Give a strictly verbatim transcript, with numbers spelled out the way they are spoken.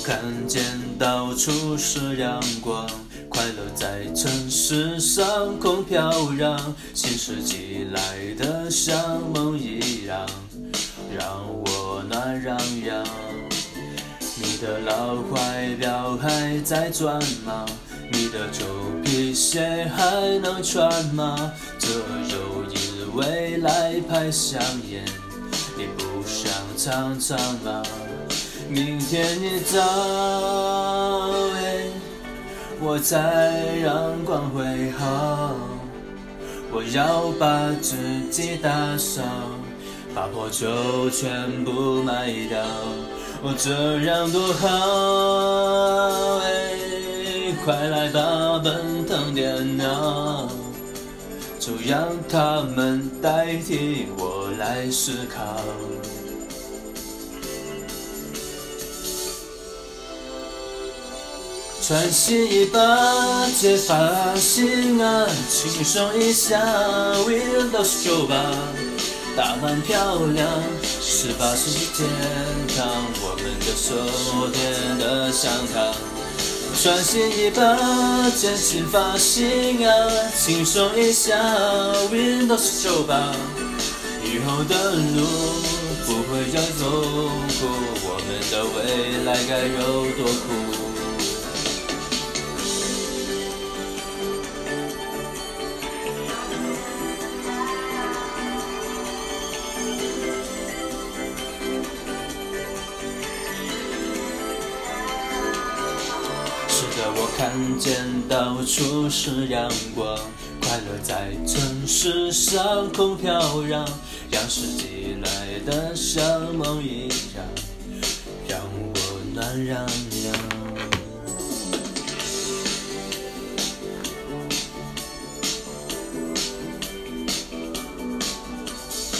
看见到处是阳光，快乐在城市上空飘扬，新世纪来的像梦一样，让我暖洋洋。你的老怀表还在转吗？你的旧皮鞋还能穿吗？这又因未来派香烟，你不想尝尝吗？明天一早，欸，我再让光辉好，我要把自己打扫，把破旧全部卖掉，哦，这样多好，欸，快来吧，奔腾电脑，就让他们代替我来思考。穿新衣把结发型啊，轻松一下 Windows 九吧，打扮漂亮，十八世纪天堂，我们的手电的香糖。穿新衣把剪新发型啊，轻松一下 Windows 九吧，以后的路不会再痛苦，我们的未来该有多酷。是的，我看见到处是阳光，快乐在城市上空飘扬，让世纪来的像梦一样，让我暖洋洋。